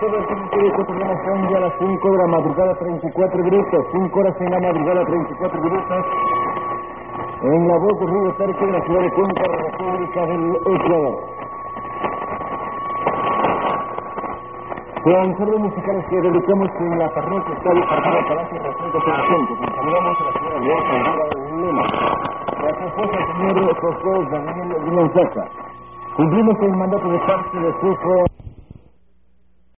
todo el tiempo de cotidiana son ya las 5 de la madrugada, 34 minutos, 5 horas en la madrugada, 34 minutos, en la voz de Río Terque de la ciudad de Cuenca, República del Ecuador. Con saludos musicales que dedicamos en la parroquia Estadio Partido Palacio de Recintos en Asiento. Saludamos a la señora Leonza Andrea Lema, a su esposa, el señor José Daniel Gonzaga. Cumplimos el mandato de parte de su hijo.